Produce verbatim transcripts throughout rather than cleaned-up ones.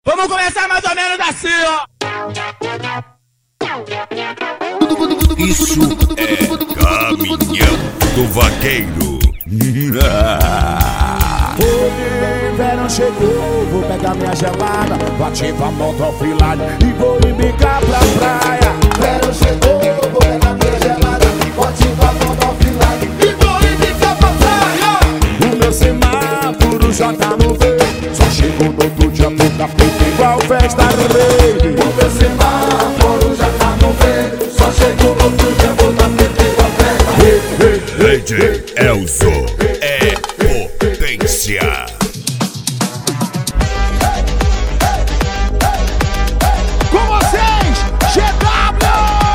Vamos começar mais ou menos assim, ó. Isso é Caminhão do Vaqueiro. O verão chegou, vou pegar minha gelada, vou ativar a moto offline e vou embicar pra praia. Verão chegou, vou pegar minha gelada, vou ativar a moto offline e vou embicar pra praia. O meu semáforo já tá no verde, só chego no outro dia pro capeta igual festa rave. O meu semáforo já tá no verde, só chego no outro dia pro capeta igual festa rave. Lady Elzo é potência. Com vocês, G W!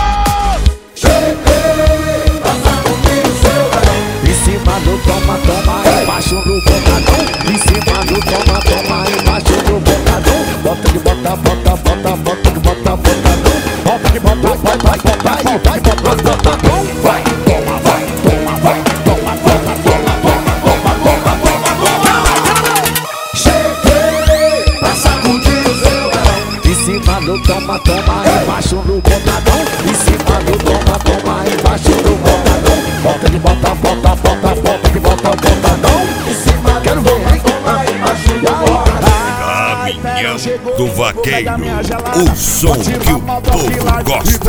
Cheguei, passa comigo seu verão. Em cima do toma, toma, embaixo do botadão. Em cima do toma, toma, embaixo do botadão. Bota que bota, bota, bota, bota que bota, botadão. Bota que bota, bota, bota, vai, vai, bota, botadão. Vai, toma, vai, toma, vai, toma, toma, toma, toma, toma, toma, toma. Cheguei, passa comigo seu verão. Em cima do toma, toma, embaixo do botadão. Em cima do toma, toma, embaixo do botadão. Bota que bota, bota, bota, bota que bota, botadão. Em cima Quero do ver, toma, embaixo do botadão. Caminhão do Vaqueiro, o som que o povo gosta.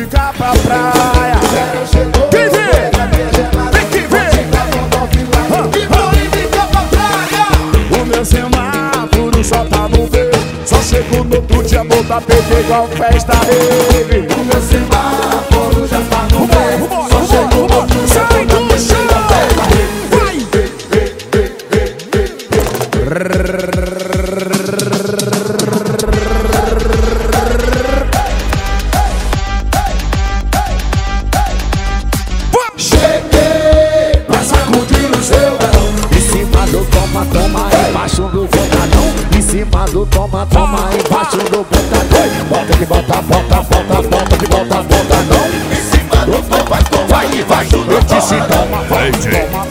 Verão chegou, Quem vê? vou pegar minha gelada, Vem que vê? vou ativar a moto offline e vou embicar pra praia. O meu semáforo só tá no verde, só chego no outro dia no tapete igual festa rave. O meu semáforo já tá no verde, Vambora, só chego no vambora, outro dia sai pro do capeta chão! igual festa rave. Cheguei, pra sacudir o seu verão. Em cima do toma, toma, embaixo do botadão. Em cima do toma, toma, embaixo do botadão. Bota que bota, bota, bota, bota que bota, botadão. Em cima do toma, vai, toma, embaixo do Eu disse toma. toma, vai, Lady toma,